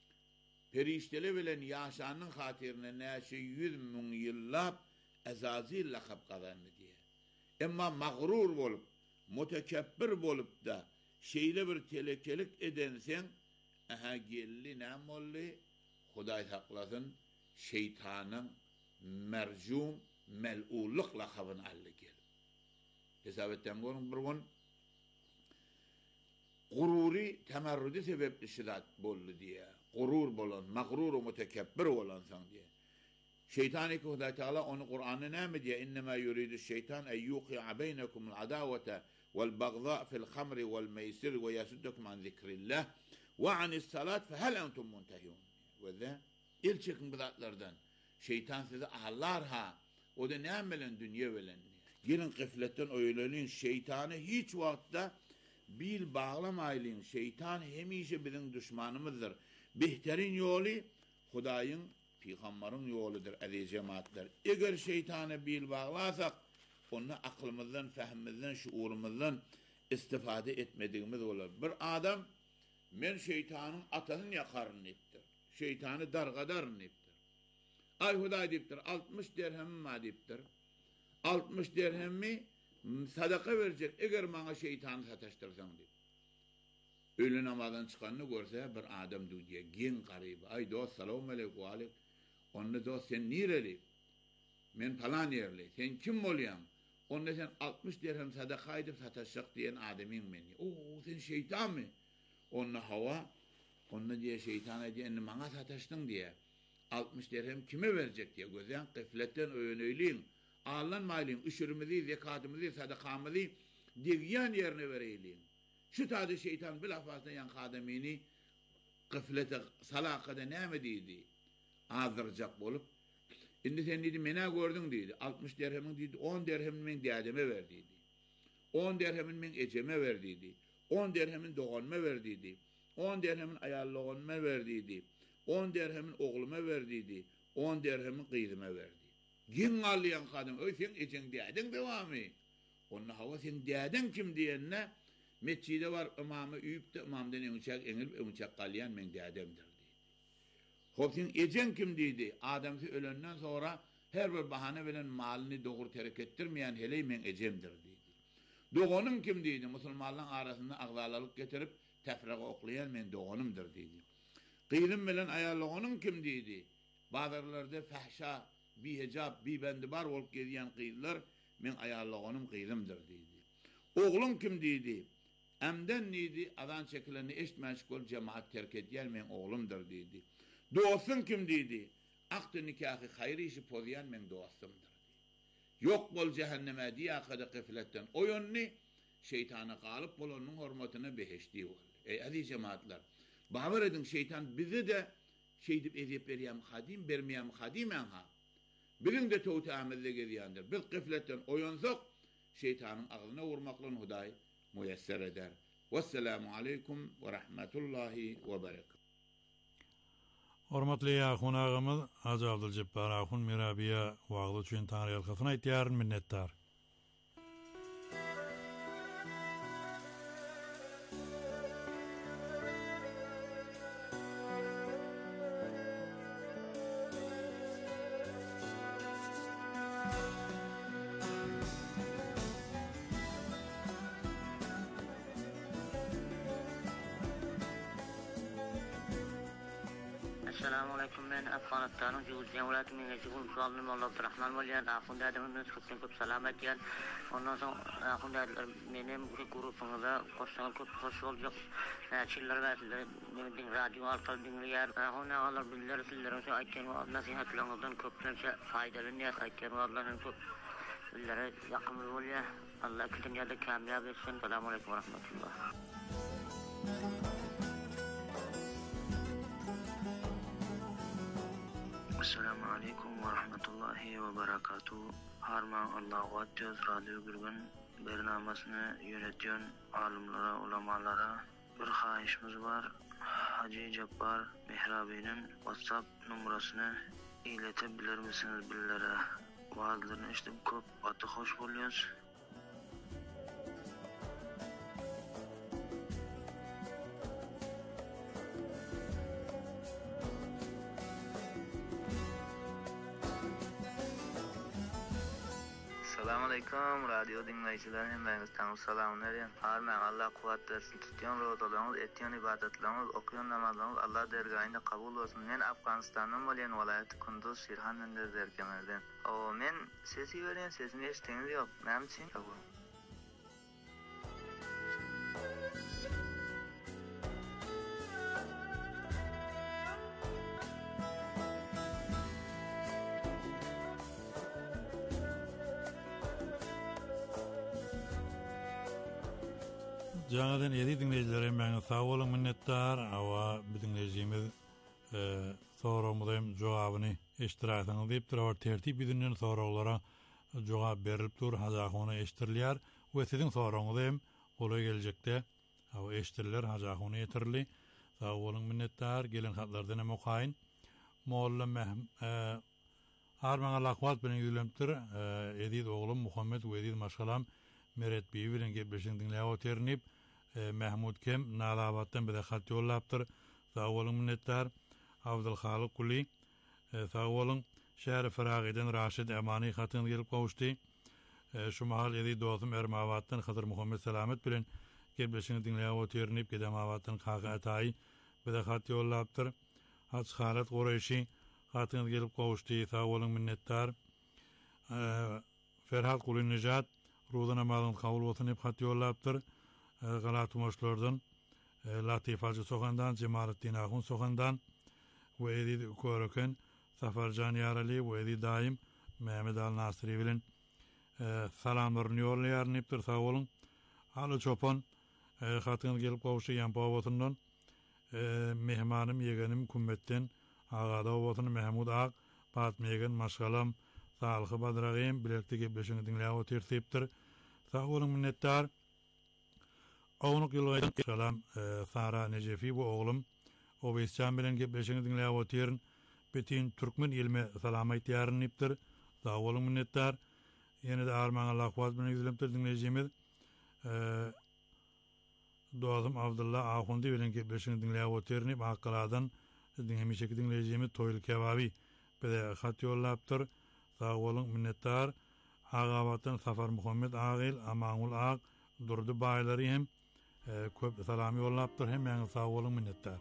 perişteli bilen ýaşanyň hatyrine näçe 100 000 ýyllap Azazil lakap kazandy diye. Emma magrur bolup, mutekebbir bolup da şeýle bir telekelik edensen, aha gelli näme boldy? Hudaý saklasyn, şeytanyň merjum, mel'ulluk lakabyny aldy gel. Hesap etden görün bir gün gururi temerrüdi sebepli şidat boldy diye. Gurur bolan, magrur we mutekebbir bolansan diye. Şeytan ki Hudaý Taala onu Kur'an'da näme diye? İnnemâ yuridu şeytan en yuqi'a beynekumul adawata vel bagza fil hamri vel meysir ve yasuddukum an zikrillah ve anis salat fe hel entum muntahun. Ve de ilçekin bidatlardan şeytan sizi ahlar ha. O da näme bilen dünýä bilen. Gelin gıfletten oýulanyn şeytany hiç wagtda bil bağlamaýlyn. Şeytan hemişe bizim düşmanymyzdyr. Behterin ýoly Hudaýyň Peygamberin ýoludyr aziz cemaatler. Eger şeytany bil baglasak, onu aklymyzdan, fehmimizden, şuurumyzdan istifade etmedigimiz bolar. Bir adam men şeytanyň atasyny ýakaryn etdir. Şeytany dargadaryn etdir. Ay Hudaý diýipdir, 60 dirhem ma diýipdir. 60 dirhemmi sadaka berjek eger maňa şeytany sataşdyrsaň diýip. Öğle namazdan çıkanını görse bir adam diye gen garip. Ay dost selamun aleykum aleyk. Onunla dost sen nireli? Men falan yerli. Sen kim bolýan? Onunla sen 60 dirhem sadaka edip sataşak diyen adamın meni. Oo sen şeytan mı? Onunla hava. Onunla diye şeytana diye maňa sataşdın diye. 60 dirhem kime verecek diye gözden gıfletten öýünöýliň. Allanmaýlyň, üşürimizi, zekatymyzy, sadakamyzy diýen ýerine bereýliň. Şu tadı şeytan bir lafazdan yan kademini gıflete salakada näme diýdi? Azırjak bolup indi sen diýdi mena gördüň diýdi. 60 dirhemiň diýdi, 10 dirhemiň men diýademe berdiýdi. 10 dirhemiň men ejeme berdiýdi. 10 dirhemiň doganma berdiýdi. 10 dirhemiň aýallygynma berdiýdi. 10 dirhemiň ogluma berdiýdi. 10 dirhemiň gyzyma berdi. Giň alýan kadam, "Öý sen ejeň diýdin dewamy." Onu hawa sen diýdin kim diýenne Meçide var imamı üyüpde imamdan öňçek galyan men diýdimdir diýdi. Hop sen ejen kim diýdi? Adamsy ölenden sonra her bir bahane bilen malyny dogry terk etdirmeýän hele men ejemdir diýdi. Dogonum kim diýdi? Musulmanlaryň arasynda agzalalyk getirip tefriga oklayan men dogonumdur diýdi. Gyýlym bilen aýallygynyň kim diýdi? Bazarlarda fahşa, bihijab, bibendibar bolup gelýän gyýlar men aýallygynym gyýlymdyr diýdi. Oglum kim diýdi? Emden nidi adan çekilerini eşitmeşgul cemaat terk edýär men oglumdur diýdi. Dostun kim diýdi? Akdy nikahı hayri işi pozyan men dostumdur. Yok bol cehenneme diye kada gıfletten. O yönni şeytana kalıp bolonun hormatına beheşti ol. Ey aziz cemaatler. Bavar edin şeytan bizi de şeydip edip beriyam hadim bermeyam hadimen ha. Birin de tawti amelde gediyandır. Biz gıfletten oyunsak şeytanın ağzına vurmakla huday müyesser eder. Vesselamu aleykum ve rahmetullahi ve berekatuhu. Hormatly ýa-hun agymyz Hacı Abdülcebbar Ahun Mirabiýa wagty üçin taňry ýalkasyna aýtýar minnetdar. Assalamu alaikum, ben Afganistan'ın Cüzden Vilayeti Mengeci'nin Sualını Molla Abdurrahman Molyan, Afun Dədəmin Sıkıntın köp salamet yer. Ondan sonra Afun Dədələr benim grupunuza köp hoş olacak. Çiller ve sizler radyo arkalı dinleyer. Afun ağalar bilgiler sizlerin şu ayken nasihatlarınızdan köplerce faydalı niyaz ayken ağaların çok sizlere yakın oluyor. Allah ki dünyada kamilab etsin. Selamun aleykum ve rahmetullah. Assalamu alaikum wa rahmatullahi wa barakatuh. Harman Allah'a atıyoruz. Radyo Gürgün bernamasını yönetiyon alimlara, ulamalara bir hayışımız var. Hacı Cabbar Mihrabi'nin WhatsApp numarasını iletebilir misiniz billere? Vaazlarını işte köp atı hoş buluyoruz. Assalamualaikum radyo dinleyiciler heminiz tanrı selamını verin. Harman Allah kuvvet versin. Tutuyon rozalarınız, etiyon ibadetleriniz, okuyon namazlarınız Allah dergahında kabul olsun. Men Afganistan'ın Valyan Valayeti Kunduz Şirhan Önder derkemerden. Men sesi veren sesini eşitiniz yok. Benim için kabul. Janadan edi dinleyijilerim meňe sag bolun minnetdar. Awa bir dinleyijimiz soramyň jogabyny eşitiraňyz diýip durar. Tertip bizinden soralara jogap berilip dur, hajagyny eşitirler we siziň soraňyz hem ola geljekde awa eşitirler, hajagyny ýetirli. Sag bolun minnetdar. Gelen hatlardan hem okaýyn. Molla Harman Allah kwat bilen ýüzlemdir. Edid oglum Muhammed we edid maşgalam Meret Bey bilen gepleşen dinläýär oternip Mahmud Kem Nalabatdan bir hat ýollapdyr. Sag bolun minnetdar. Abdul Halik Kuli sag bolun şäher Faragydan Raşid Amany hatyny gelip gowuşdy. Şu mahal edid dostum Ermabatdan Hadyr Muhammed Salamet bilen gepleşen dinläýär oternip Gedemabatdan Kaga Atay bir hat ýollapdyr. Haç Halat Goreşi hatyny gelip gowuşdy. Sag bolun minnetdar. Ferhat Kuli Nijat Rudan amalın kabul bolsun hep hat ýollapdyr. Galatymoşlardan Latif Hacı Sogandan, Cemalettin Ahun Sogandan we edid Köröken Safarjan Yarali we edid daim Mehmet Al Nasri bilen salamlaryny ýollaýar nipdir. Sag bolun. Haly çopan hatyny gelip gowuşy ýanpa botundan mehmanym yegenim kummetden agada botun Mahmud Aq Fatmeýgen maşgalam Salyhy Badragym bilekde gepleşiňi dinläýär otersipdir. Sag bolun minnetdar. Ownuk ýylgydan salam Sara Nejefi bu oglum Obeýsjan bilen gepleşiňi dinläýär oterin bütün türkmen ilme salam aýtýarnypdyr. Sag bolun minnetdar. Ýene-de Arman Allah kwat bilen ýüzlemdir dinleýijimiz. Dostum Abdullah Ahundi bilen gepleşiňi dinläýär oternip Akkaladan dinlemişek dinleýijimiz Toýul Kebabi bir hat ýollapdyr. Sag bolun minnetdar. Agabatdan Safar Muhammed Agil, Amanul Aq, Durdu baýlary hem köp salam ýollapdyr. Hem meňe sag bolun minnetdar.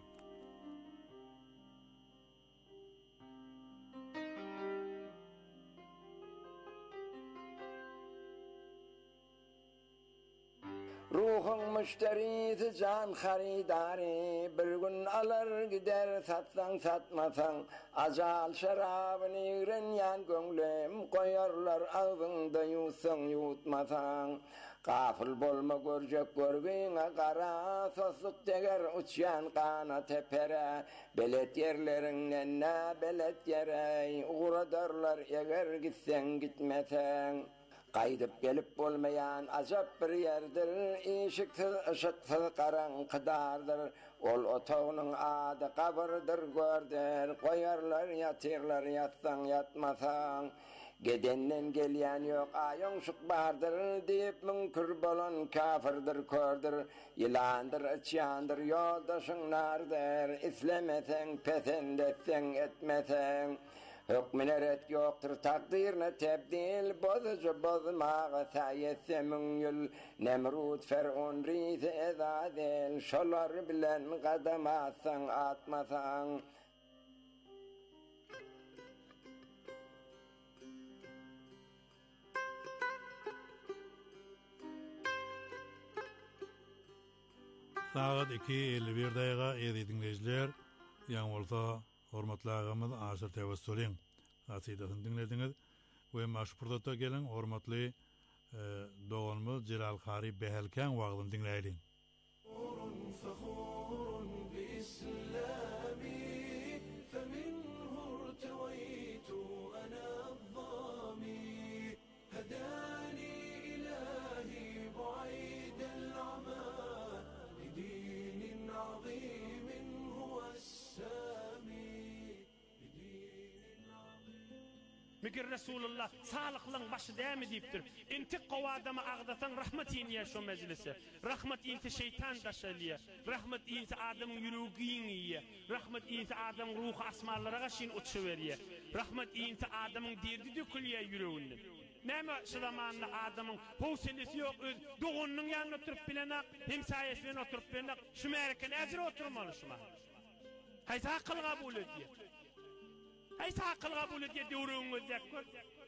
Ruhum müşterisi can haridari, bir gün alır gider satsan satmasan, acal şarabını iğrenyen gönlüm, koyarlar ağzında yutsan yutmasan. Gafil bolma görjek görgüne kara, sosuk teger uçyan kana tepere, belet yerlerinden ne belet yere, uğradarlar eğer gitsen gitmesen. Qaydıp gelip bolmayan acap bir yerdir, işiksiz ışıksız karanqıdardır, ol otağının adı kabırdır gördür, koyarlar yatırlar yatsan yatmasan. Gedenden gelyen yok ayonşuk bardır, deyip münkür bolan kafirdir kördür, yılandır içyandır yoldaşın nardır, islemesen pesen detsen etmesen. Hükmüne ret yoktur takdirine tebdil, bozucu bozmağı sayetse müngül, Nemrut Fer'un rizi ezadil, şolar bilen kadamazsan atmasan. Saat 2:51 daqiqa edi dinleyiciler. Yan bolsa hormatly agamy Aşyr Tewessülin gasidasyny dinlediniz we maşhurda gelen hormatly doganmy Celal Qari Behelkan wagtyny dinleýin. Migir Resulullah sağlıklığın başı değil mi deyiptir. İntik qovadama ağdatan rahmet iniye şu meclisi. Rahmet inti şeytan daşaliye. Rahmet inti adamın yürüğün iye. Rahmet inti adamın ruhu asmallara gaşin uçuveriye. Rahmet inti adamın derdi dökülüye yürüğünün. Näme şu zamanla adamın howsenesi yok, doğunun yanına oturup bilenak, hemsayesine oturup bilenak, şu merken ezir oturmalı şuma. Haysa akıl kabul ediyor. Haysa akıl kabul ediyor diyorun özdekkur.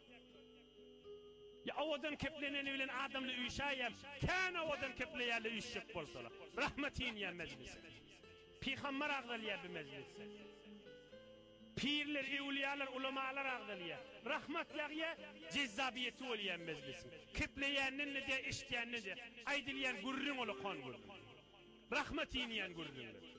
Ya ovadan kepleneni bilen adamla üyşayem, kâne ovadan kepleyerle üyşek bolsalar. Rahmetin yer meclisi. Peygamber ağdaliye bir meclisi. Pirler, evliyalar, ulamalar ağdaliye. Rahmet yağıya cezzabiyeti olayan meclisi. Kepleyeninin de, işleyeninin de, aydiliyen gurrun olu kon gurrun. Rahmetin yer gurrun.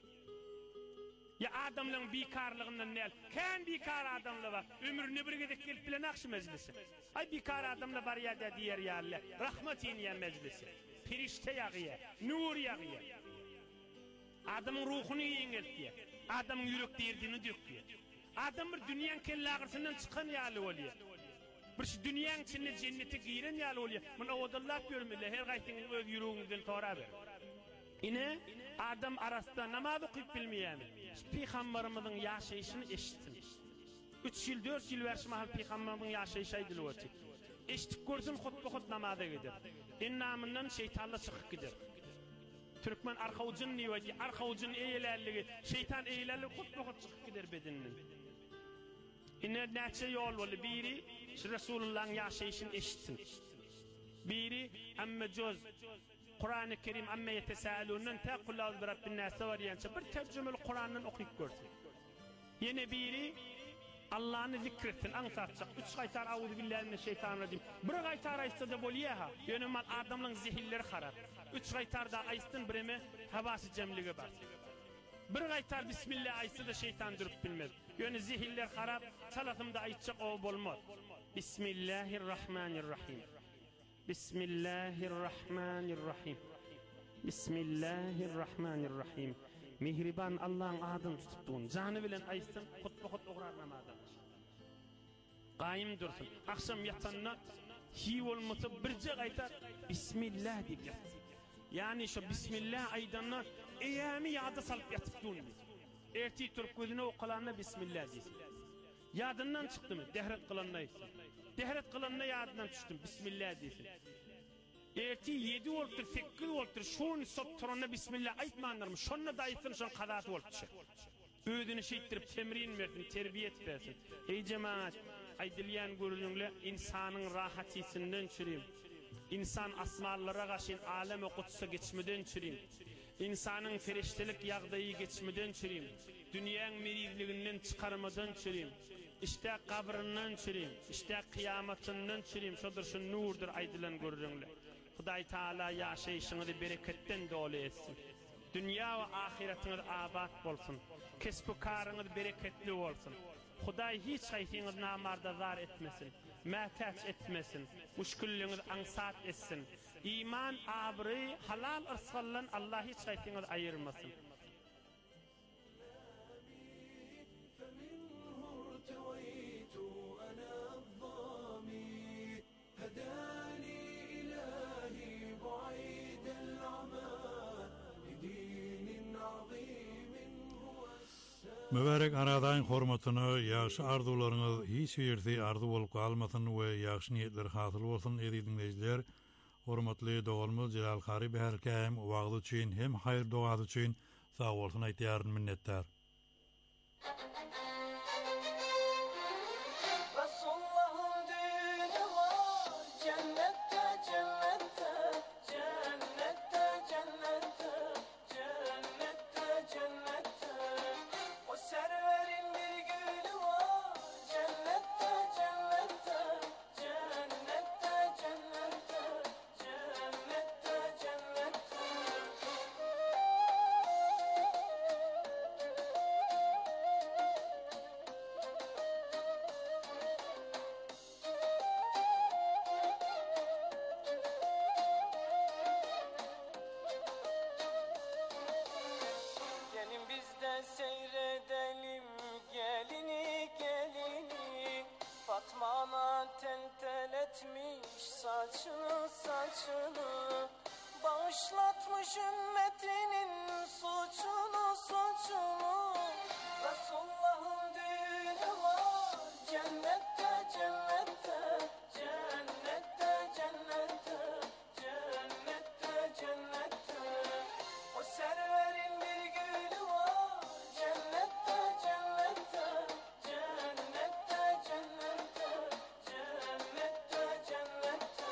Ya adamların bikarlığından nel? Kan bikar adamla var. Ömrünü bir gidip gelip bilen akşı meclisi. Ay bikar adamla var ya da diğer yerle. Rahmetin yer meclisi. Pirişte yağıya, nur yağıya. Adamın ruhunu yengeltiye. Adamın yürek derdini döküyor. Adam bir dünyanın kelle ağrısından çıkan yalı oluyor. Bir dünyanın içinde cennete giren yalı oluyor. Bunu odallah görmeli. Her gaytinin öz yüreğinden tora ver. Yine adam arasında namaz okuyup bilmeyen. Peygamberimizin yaşayışını eşitsin. 3 yıl 4 yıl verşmahal Peygamberimizin yaşayışı aydılı eşitip görsün hutba namaza gider. İnnamından şeytanla çıkıp gider. Türkmen arka ucun ne var? Arka ucun eğilerliği, şeytan eğilerliği hutba çıkıp gider bedeninin. Yine neçe yol var? Biri Resulullah'ın yaşayışını eşitsin. Biri amme cöz. Kur'an-ı Kerim amme yetesâlûnnen ta kul a'udhu bi rabbin nâs variyança bir tercümeli Kur'an'dan okuyup görsün. Yine biri Allah'ını zikretsin, ansatacak. 3 qaytar a'udhu billahi mineşşeytanirracim. Bir qaytar aytsa da bolýa. Yönemal adamların zihilleri harap. 3 qaytar da aystin birime havası cemligi bar. Bir qaytar bismillah aytsa da şeytan durup bilmez. Yöne zihiller harap, salatımda aytacak o bolmaz. Bismillahirrahmanirrahim. Bismillahirrahmanirrahim. Bismillahirrahmanirrahim. Mihriban Allah'ın adını tuttuğun canı bilen aysın hutba uğrar namazda. Qaim dursun. Akşam yatanına hi olmasa birce qaytar Bismillah deyip yatsın. Yani şu Bismillah aydanına eyami yadı salıp yatıp durun. Erti turup gözüne okulanına Bismillah deysin. Yadından çıktı mı? Dehret kılanına etsin. Dehret kılanına yadından çıktım. Bismillah deysin. Erti 7 oltur, 8 oltur, şun sotturuna Bismillah aytmanlarım. Şunna da aytsın, şun kadat oltur. Ödünü şeyittirip temrin versin, terbiyet versin. Ey cemaat, aydiliyen görünümle insanın rahatisinden çürüyüm. İnsan asmallara gaşyn alem okutsa geçmeden çürüm. İnsanın feriştelik yağdayı geçmeden çürüm. Dünyanın merizliginden çıkarmadan çürüm. İşte kabrından çürüm. İşte kıyamatından çürüm. Şodur şu nurdur aydılan görürünler. Hudaý Taala ýaşaýyşyňyzy bereketden dolu etsin. Dünya ve ahiretiniz abat bolsun. Kesb-i karınız bereketli bolsun. Hudaý hiç gaýsyňyz namardazar etmesin. Mätäç etmesin. Müşküllüňiz aňsat etsin. İman, abry, halal ırsgallan Allah hiç gaýsyňyz aýyrmasyn. Mübarek aradaýyn hormatyny, ýaşy arzuwlaryňyz hiç ýerde arzu bolup galmasyn we ýaşy niýetler hasyl bolsun edýänler. Hormatly dogulmaz Jelal Kary Berkäm wagty üçin hem haýr duady üçin sag bolsun aýtýar minnetdar. Seyredelim gelini gelini, Fatma'na tentel etmiş saçını saçını, bağışlatmış ümmetinin suçunu suçunu. Resulullah'ın düğünü var cennette cennette, cennette cennette, cennette cennette. O serverin bir gülü var cennette cennette, cennette cennette, cennette cennette.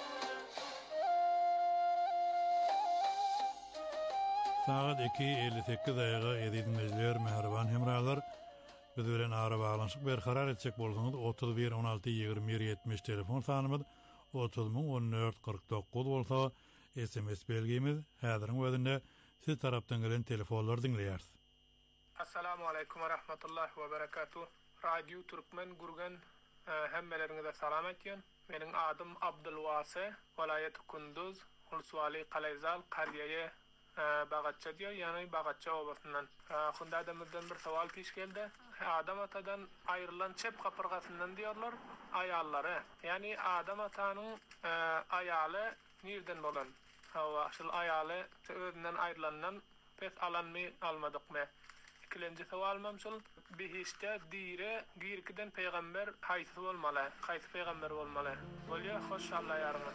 Saat 2:58 daýyga edýänler meherban hemralar. Biz bilen ara baglanşyk berkarar etjek bolsaňyz 31 16 20 70 telefon sanymyz 30 49 bolsa SMS belgimiz häziriň özünde siz tarapdan gelen telefonlar dinleýärsiz. Assalamu alaikum wa rahmatullahi wa barakatuh. Radio Türkmen Gurgan hemmeleriňize salam etýän. Meniň adym Abdulwasy, Walayat Kunduz, Ulsuwali Qalayzal qaryaye Bagatça diyor, yani Bagatça obasından. Hunda adamızdan bir sowal piş geldi. Adam atadan ayrılan çep kapırgasından diyorlar, ayalları. Yani Adam atanın ayalı nereden bolan? Aşıl ayalı özünden ayrılandan pes alanmı almadık mı? İkinci sovalmamşıl bihişte dire girkiden peygamber haysi olmalı, haysi peygamber olmalı. Bolya hoş Allah yarına.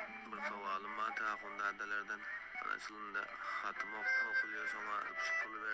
Aslında hatım okuyor sonra